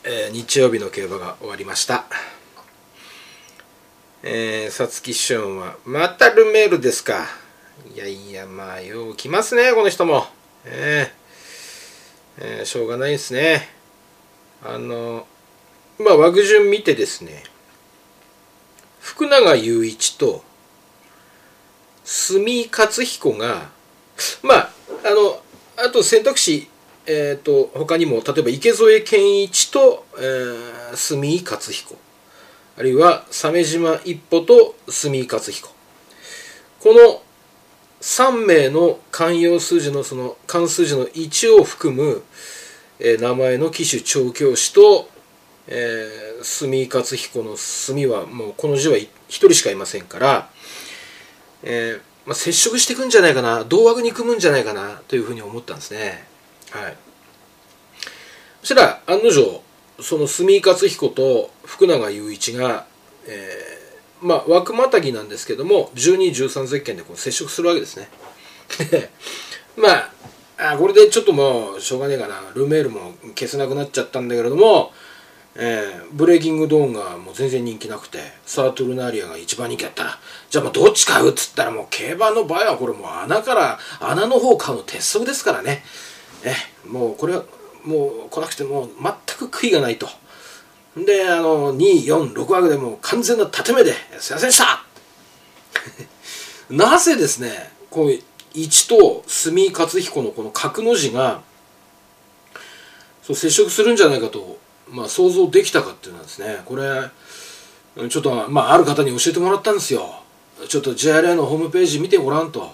日曜日の競馬が終わりました。皐月賞はまたルメールですか。いやいや、まあよう来ますねこの人も。しょうがないですね。枠順見てですね、福永祐一と住井勝彦があと選択肢他にも例えば池添健一と、住井勝彦、あるいは鮫島一歩と住井勝彦、この3名の関数字の1を含む、名前の騎手調教師と、住井勝彦の住はもうこの字は1人しかいませんから、接触していくんじゃないかな、同枠に組むんじゃないかなというふうに思ったんですね。はい。そしたら案の定その住井勝彦と福永祐一が、枠またぎなんですけども12、13ゼッケンでこう接触するわけですね。これでちょっともうしょうがねえかな、ルメールも消せなくなっちゃったんだけれども、ブレイキングドーンがもう全然人気なくて、サートルナーリアが一番人気だったら、じゃあもうどっち買うっつったら、もう競馬の場合はこれもう穴の方買うの鉄則ですからね。もうこれはもう来なくても全く悔いがないと。で2、4、6枠でもう完全な縦目ですいませんでしたなぜですね、こう1と住井勝彦のこの角の字が接触するんじゃないかと、想像できたかっていうのはですね、これちょっとある方に教えてもらったんですよ。ちょっと JRA のホームページ見てごらんと、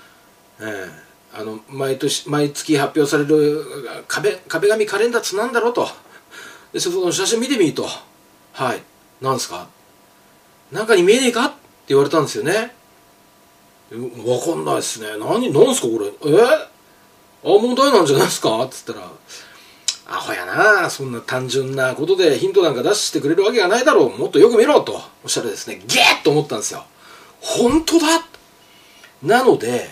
毎月発表される壁紙カレンダーつなんだろうと、でその写真見てみると、はい、なんですか、なんかに見えねえかって言われたんですよね。わかんないですね、なんすかこれ、問題なんじゃないですかっつったら、アホやな、そんな単純なことでヒントなんか出してくれるわけがないだろう、もっとよく見ろとおっしゃるですね、ゲーッと思ったんですよ。本当だ。なので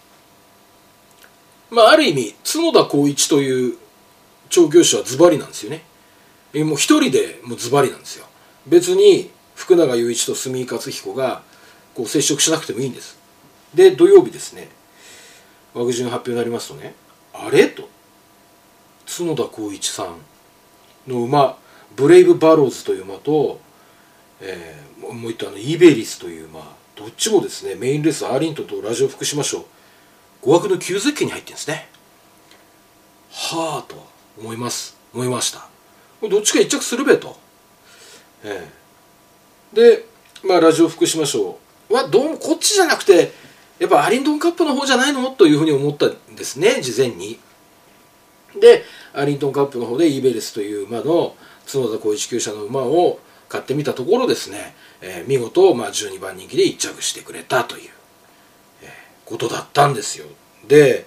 ある意味角田光一という調教師はズバリなんですよね。もう一人でもうズバリなんですよ。別に福永祐一と住井勝彦がこう接触しなくてもいいんです。で土曜日ですね、枠順発表になりますとね、あれと角田光一さんの馬ブレイブバローズという馬と、もう一頭イベリスという馬、どっちもですねメインレースアーリントンとラジオ福島賞5枠の9ゼッケンに入ってるんですね。はあと思いました。どっちか一着するべと。でラジオ福島賞はどうもこっちじゃなくてやっぱアーリントンカップの方じゃないのというふうに思ったんですね、事前に。でアーリントンカップの方でイベレスという馬の角田光一厩舎の馬を買ってみたところですね、見事12番人気で1着してくれたという、ことだったんですよ。で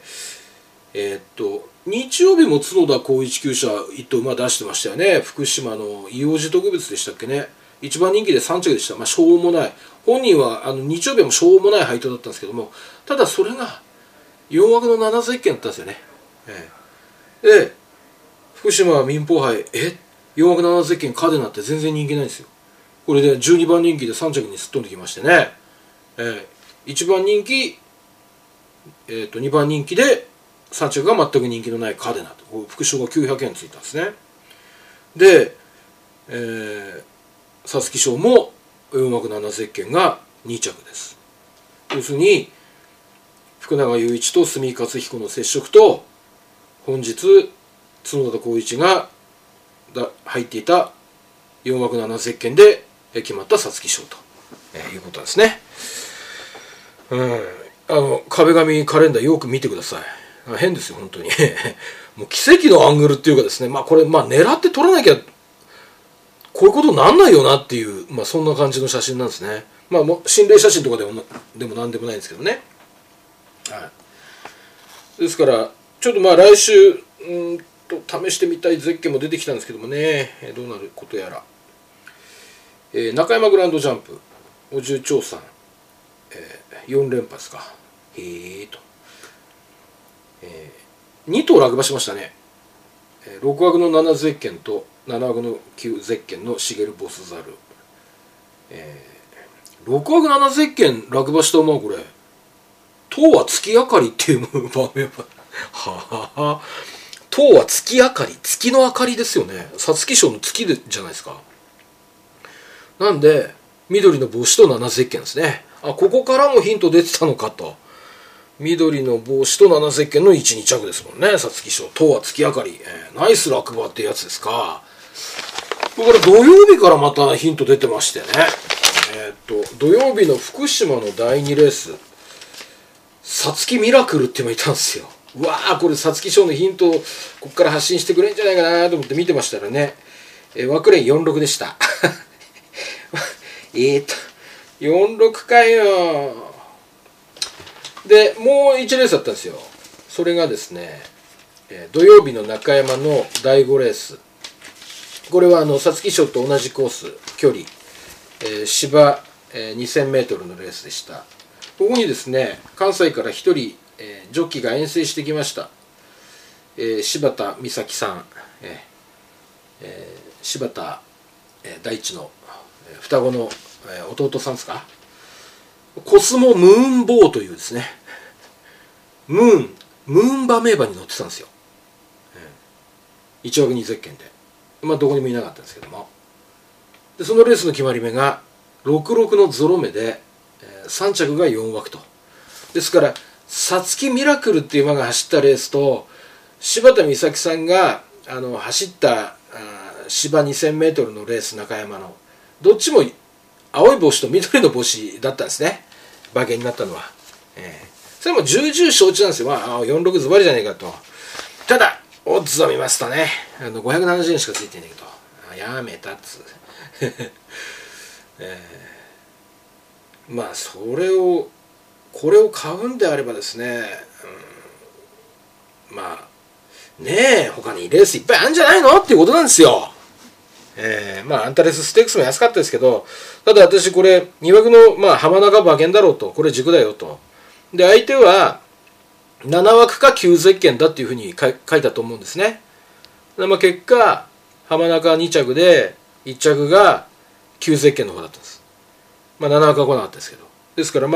日曜日も角田光一厩舎1頭馬出してましたよね。福島の硫黄寺特別でしたっけね、1番人気で3着でした。しょうもない、本人は日曜日もしょうもない配当だったんですけども、ただそれが4枠の7ゼッケンだったんですよね。で福島民放杯4枠7ゼッケンカデナって全然人気ないんですよ。これで12番人気で3着にすっ飛んできましてね、1番人気、2番人気で3着が全く人気のないカデナと、副賞が900円ついたんですね。で皐月賞も4枠7ゼッケンが2着です。要するに福永祐一と住井勝彦の接触と、本日角田光一が入っていた4枠7ゼッケンで決まった皐月賞と、いうことですね。壁紙カレンダーよく見てください。変ですよ本当にもう奇跡のアングルっていうかですね、これ狙って撮らなきゃこういうことになんないよなっていう、そんな感じの写真なんですね。もう心霊写真とかでもなんでもないんですけどね。ですからちょっと来週試してみたいゼッケンも出てきたんですけどもね、どうなることやら。中山グランドジャンプお重長さん、4連発かへえと、2頭落馬しましたね。6枠の7ゼッケンと 7枠の9ゼッケンの茂ボスザル、6枠7ゼッケン落馬した馬はこれ塔は月明かりっていう場面は塔は月明かり、月の明かりですよね。皐月賞の月でじゃないですか。なんで緑の帽子と7ゼッケンですね。ここからもヒント出てたのかと。緑の帽子と7ゼッケンの1、2着ですもんね。皐月賞塔は月明かり、ナイス落馬ってやつですか。これ土曜日からまたヒント出てましてね、土曜日の福島の第2レース皐月ミラクルっていうのがいたんですよ。うわー、これ皐月賞のヒントをここから発信してくれんじゃないかなと思って見てましたらね、枠連46でした46かよ。でもう1レースあったんですよ。それがですね、土曜日の中山の第5レース。これは皐月賞と同じコース、距離、芝、2000m のレースでした。ここにですね、関西から1人、ジョッキーが遠征してきました。柴田美咲さん、柴田、大地の、双子の、弟さんですか。コスモムーンボーというですね、ムーンバ名馬に乗ってたんですよ。1枠2ゼッケンで。どこにもいなかったんですけども。でそのレースの決まり目が66のゾロ目で、3着が4枠と。ですから皐月ミラクルっていう馬が走ったレースと柴田美咲さんが走った芝 2000m のレース、中山のどっちも青い帽子と緑の帽子だったんですね、馬券になったのは。それも重々承知なんですよ。46ズバリじゃねえかと。ただオッズを見ますとね、570円しかついてないけど、やめたっつこれを買うんであればですね、他にレースいっぱいあるんじゃないのっていうことなんですよ。アンタレスステークスも安かったですけど、ただ私これ2枠の浜中馬券だろうと、これ軸だよと。で相手は7枠か9ゼッケンだっていうふうに書いたと思うんですね。結果浜中2着で1着が9ゼッケンの方だったんです。7枠は来なかったですけど、ですから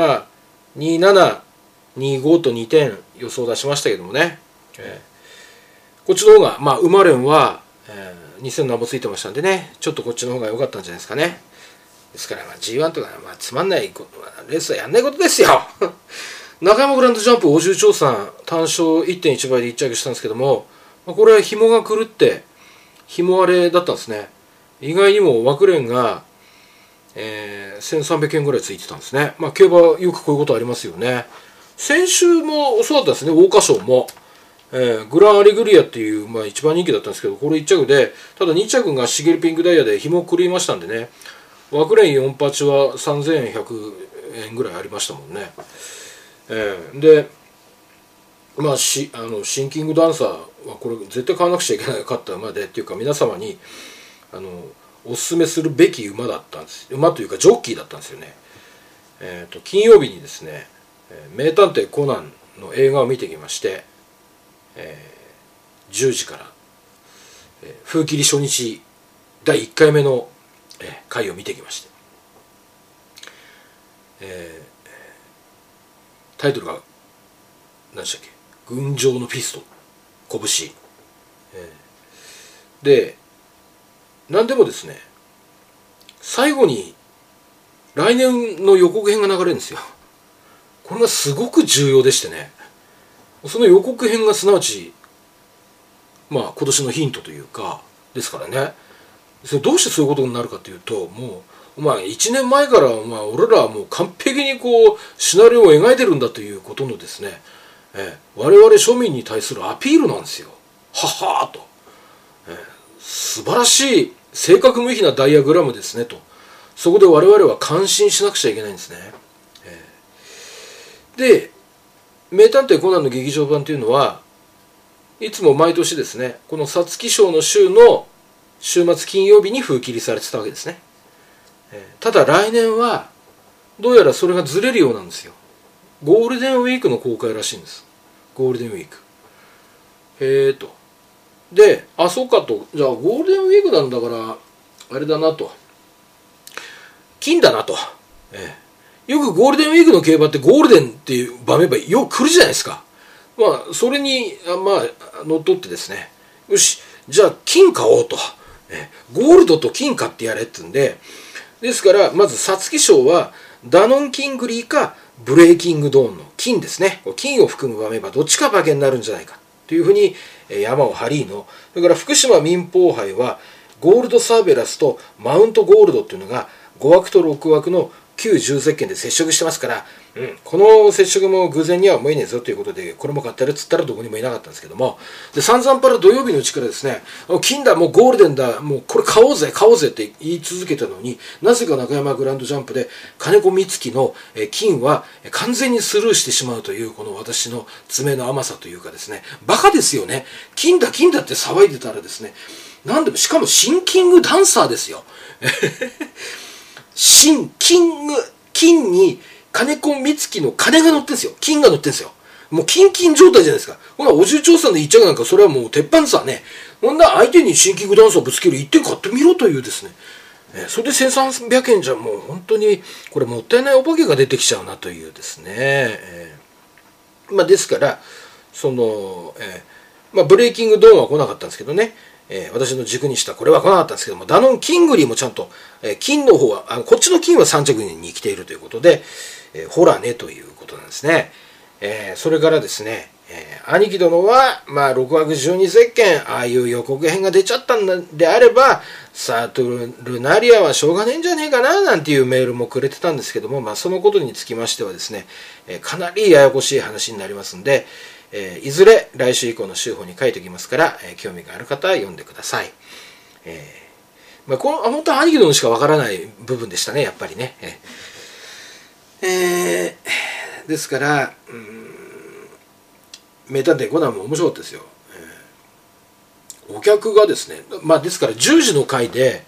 27、25と2点予想出しましたけどもね、こっちの方が馬連は、2000何本ついてましたんでね、ちょっとこっちの方が良かったんじゃないですかね。ですからG1 とかつまんないレースはやんないことですよ中山グランドジャンプ、大重長さん単勝 1.1 倍で1着したんですけども、これは紐が狂って紐割れだったんですね。意外にも枠連が、1300円ぐらいついてたんですね。競馬よくこういうことありますよね。先週もそうだったんですね。桜花賞も、グランアレグリアっていう、一番人気だったんですけど、これ1着で、ただ2着がシゲルピンクダイヤで紐を狂いましたんでね、枠連4パチは3100円ぐらいありましたもんね。でシンキングダンサーはこれ絶対買わなくちゃいけなかった馬でっていうか、皆様におすすめするべき馬だったんです。馬というかジョッキーだったんですよね。金曜日にですね、名探偵コナンの映画を見てきまして、10時から、風切り初日第1回目の、回を見てきまして、タイトルが何でしたっけ、群青のフィスト、拳、で何でもですね、最後に来年の予告編が流れるんですよ。これがすごく重要でしてね、その予告編がすなわち今年のヒントというかですからね。それどうしてそういうことになるかというと、もう1年前から俺らはもう完璧にシナリオを描いてるんだということのですね、我々庶民に対するアピールなんですよ。ははーと、素晴らしい正確無比なダイアグラムですねと。そこで我々は感心しなくちゃいけないんですね。で名探偵コナンの劇場版というのはいつも毎年ですね、この皐月賞の週の週末金曜日に封切りされてたわけですね。ただ来年はどうやらそれがずれるようなんですよ。ゴールデンウィークの公開らしいんです。ゴールデンウィークと。 で、そうかと、じゃあゴールデンウィークなんだからあれだなと、金だなと、よくゴールデンウィークの競馬ってゴールデンっていう場面ばよく来るじゃないですか。それに乗っ取ってですね、よし、じゃあ金買おうと、ゴールドと金買ってやれってんで、ですからまず皐月賞はダノンキングリーかブレイキングドーンの金ですね。金を含む場面ばどっちか馬券になるんじゃないかというふうに山を張りの。それから福島民放杯はゴールドサーベラスとマウントゴールドっていうのが5枠と6枠の旧10ゼッケンで接触してますから、この接触も偶然には思えねえぞということで、これも買ってるっつったらどこにもいなかったんですけども、で散々パラ土曜日のうちからですね、金だ、もうゴールデンだ、もうこれ買おうぜ買おうぜって言い続けたのに、なぜか中山グランドジャンプで金子光希の金は完全にスルーしてしまうという、この私の爪の甘さというかですね、バカですよね。金だ金だって騒いでたらですね、なんでもしかもシンキングダンサーですよ。金に金子光希の金が乗ってんですよ。金が乗ってんですよ。もうキンキン状態じゃないですか。ほな、お重調査で言っちゃうなんか、それはもう鉄板さね。ほんな相手にシンキングダンサーぶつける、1点買ってみろというですね。それで1300円じゃもう本当にこれもったいないお化けが出てきちゃうなというですね。ですからその、ブレイキングドーンは来なかったんですけどね。私の軸にしたこれは来なかったんですけども、ダノンキングリーもちゃんと、金の方はこっちの金は3着に来ているということで、ほらねということなんですね。それからですね、兄貴殿は、6枠12ゼッケン、ああいう予告編が出ちゃったんであれば、サートルナリアはしょうがねえんじゃねえかななんていうメールもくれてたんですけども、そのことにつきましてはですね、かなりややこしい話になりますんで、いずれ来週以降の週報に書いておきますから、興味がある方は読んでください。この本当は兄貴殿しかわからない部分でしたね、やっぱりね。ですから、名探偵コナンも面白かったですよ。お客がですね、ですから10時の回で、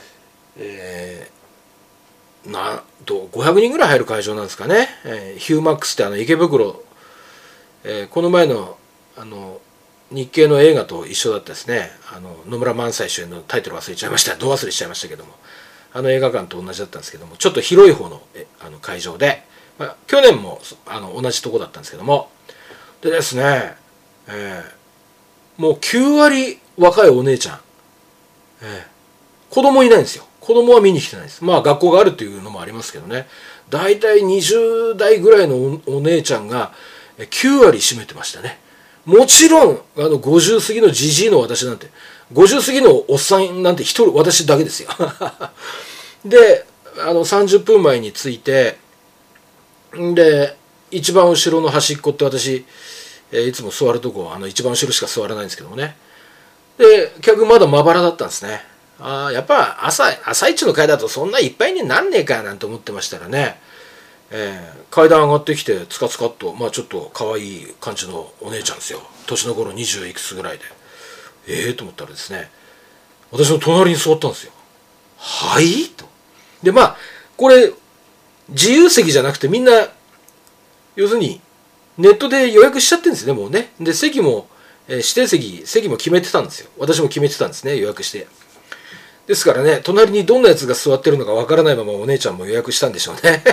なんと500人ぐらい入る会場なんですかね。ヒューマックスって池袋、この前の日系の映画と一緒だったですね。野村萬斎主演のタイトル忘れちゃいました、ど忘れしちゃいましたけども、映画館と同じだったんですけども、ちょっと広い方の会場で、去年も同じとこだったんですけども、でですね、もう9割若いお姉ちゃん、子供いないんですよ。子供は見に来てないです。学校があるっていうのもありますけどね、だいたい20代ぐらいのお姉ちゃんが9割占めてましたね。もちろん50過ぎのジジイの私なんて、50過ぎのおっさんなんて一人私だけですよ。で30分前に着いて、で一番後ろの端っこって私、いつも座るとこ一番後ろしか座らないんですけどもね。で客まだまばらだったんですね。やっぱ朝一の会だとそんないっぱいになんねえかなんて思ってましたらね、階段上がってきてつかつかっと、ちょっと可愛い感じのお姉ちゃんですよ。年の頃20いくつぐらいで、と思ったらですね、私の隣に座ったんですよ。はいと。でこれ自由席じゃなくて、みんな要するにネットで予約しちゃってるんですね、もうね。で席も、指定席も決めてたんですよ。私も決めてたんですね、予約して。ですからね、隣にどんなやつが座ってるのかわからないままお姉ちゃんも予約したんでしょうね。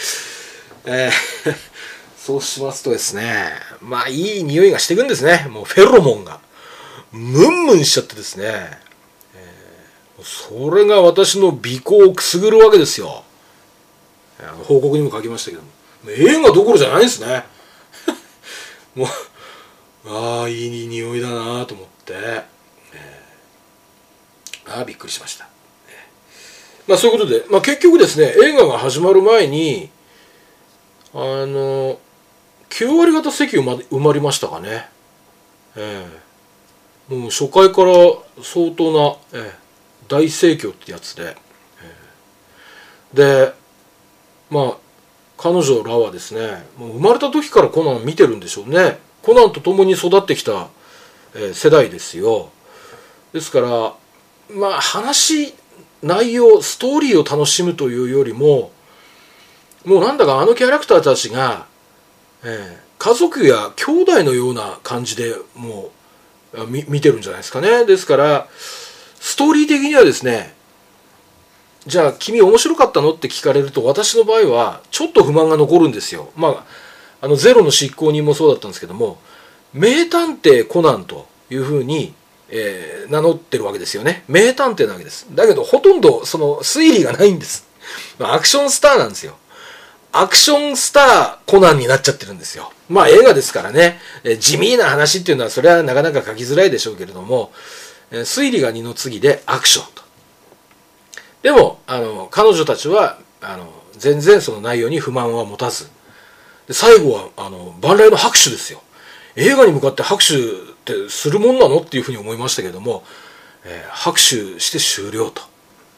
そうしますとですね、いい匂いがしてくんですね。もうフェロモンがムンムンしちゃってですね、それが私の鼻孔をくすぐるわけですよ。報告にも書きましたけども、映画どころじゃないんですね。もういい匂いだなと思って、びっくりしました。そういうことで、結局ですね、映画が始まる前に9割方席埋まりましたかね。もう初回から相当な、大盛況ってやつで、で彼女らはですね、もう生まれた時からコナン見てるんでしょうね。コナンと共に育ってきた、世代ですよ。ですから内容ストーリーを楽しむというよりも、もうなんだかキャラクターたちが、家族や兄弟のような感じでも見てるんじゃないですかね。ですからストーリー的にはですね、じゃあ君面白かったのって聞かれると、私の場合はちょっと不満が残るんですよ。ゼロの執行人もそうだったんですけども、名探偵コナンというふうに、名乗ってるわけですよね。名探偵なわけです。だけどほとんどその推理がないんです。アクションスターなんですよ。アクションスターコナンになっちゃってるんですよ。映画ですからね、地味な話っていうのはそれはなかなか書きづらいでしょうけれども、推理が二の次でアクションと。でも彼女たちは全然その内容に不満は持たず、で最後は万来の拍手ですよ。映画に向かって拍手ってするもんなのっていうふうに思いましたけれども、拍手して終了と。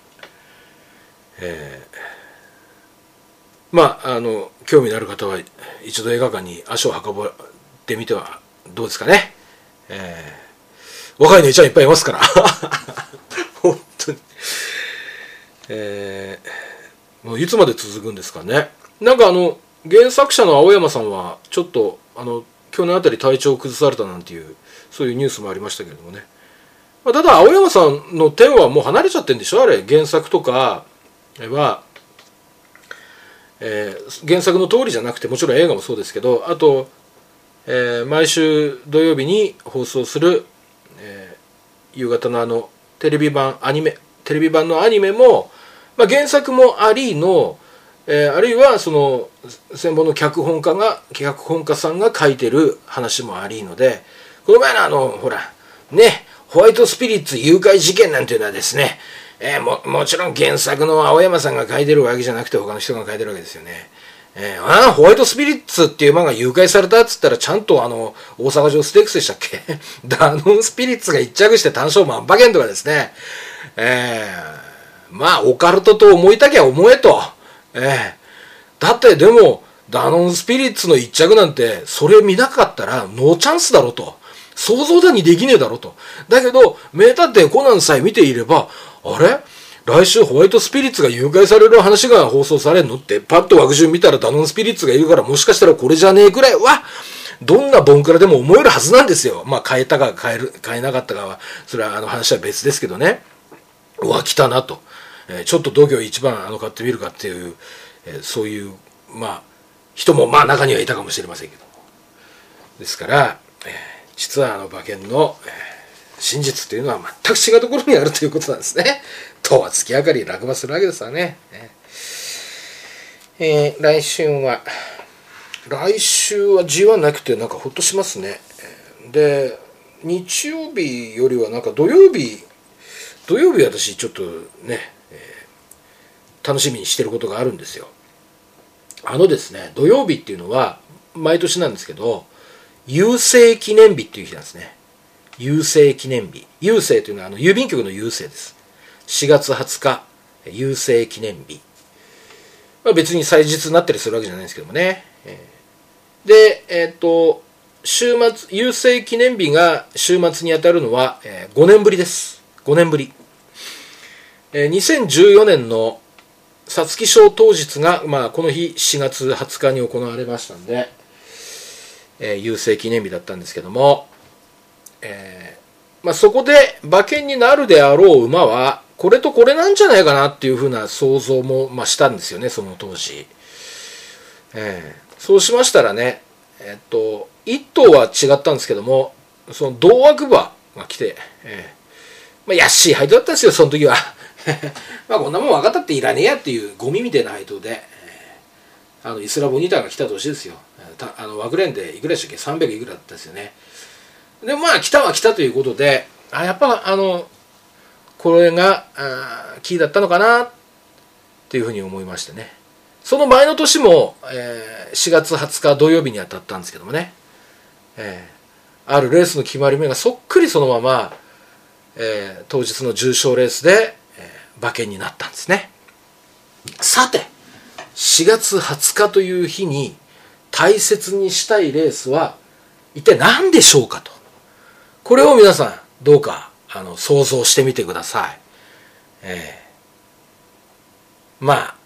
興味のある方は一度映画館に足を運ばってみてはどうですかね。若い姉ちゃんいっぱいいますから本当に、もういつまで続くんですかね。なんか原作者の青山さんはちょっと去年あたり体調を崩されたなんていうそういうニュースもありましたけれどもね。ただ青山さんの手はもう離れちゃってるんでしょ、あれ。原作とかは、原作の通りじゃなくて、もちろん映画もそうですけど、あと、毎週土曜日に放送する、夕方のテレビ版のアニメも、原作もありの、あるいはその専門の脚本家さんが書いてる話もありので、この前のほらね、ホワイトスピリッツ誘拐事件なんていうのはですね、もちろん原作の青山さんが書いてるわけじゃなくて他の人が書いてるわけですよね。ホワイトスピリッツっていう漫画誘拐されたっつったら、ちゃんと大阪城ステークスでしたっけダノンスピリッツが一着して単勝万馬券とかですね、オカルトと思いたきゃ思えと。だってでもダノンスピリッツの一着なんてそれ見なかったらノーチャンスだろと、想像だにできねえだろと。だけど名探偵コナンさえ見ていれば、あれ来週ホワイトスピリッツが誘拐される話が放送されるのってパッと枠順見たらダノンスピリッツがいるから、もしかしたらこれじゃねえくらいはどんなボンクラでも思えるはずなんですよ。変えたか変えなかったかはそれは話は別ですけどね。うわ来たなと、ちょっと度胸一番買ってみるかっていう、そういう人も中にはいたかもしれませんけども、ですから、実は馬券の、真実というのは全く違うところにあるということなんですね。とは月明かり落馬するわけですわね。来週は G1 なくてなんかほっとしますね。で日曜日よりはなんか土曜日私ちょっとね、楽しみにしてることがあるんですよ。ですね、土曜日っていうのは毎年なんですけど、郵政記念日っていう日なんですね。郵政記念日。郵政というのは郵便局の郵政です。4月20日郵政記念日。別に祭日になったりするわけじゃないんですけどもね。で週末郵政記念日が週末に当たるのは、5年ぶりです。5年ぶり。2014年の皐月賞当日が、この日4月20日に行われましたんで、郵政記念日だったんですけども、そこで馬券になるであろう馬はこれとこれなんじゃないかなっていうふうな想像も、したんですよね、その当時。そうしましたらね、1頭は違ったんですけども、その同枠馬が来て、安い配当だったんですよ、その時は。こんなもん分かったっていらねえやっていうゴミみたいな配当で、イスラボニタが来た年ですよ。枠連でいくらでしたっけ、300いくらだったんですよね。で来たは来たということで、やっぱこれがキーだったのかなっていうふうに思いましてね。その前の年も、4月20日土曜日に当たったんですけどもね、あるレースの決まり目がそっくりそのまま、当日の重賞レースで、馬券になったんですね。さて4月20日という日に大切にしたいレースは一体何でしょうかと、これを皆さんどうか想像してみてください。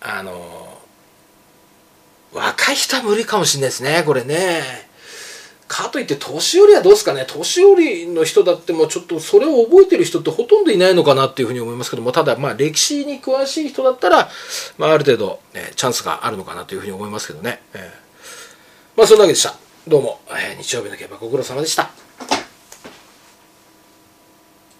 若い人は無理かもしれないですね、これね。 かといって年寄りはどうですかね。年寄りの人だってもちょっとそれを覚えてる人ってほとんどいないのかなっていうふうに思いますけども、ただ歴史に詳しい人だったら、ある程度、チャンスがあるのかなというふうに思いますけどね。そんなわけでした。どうも、日曜日の競馬ご苦労様でした。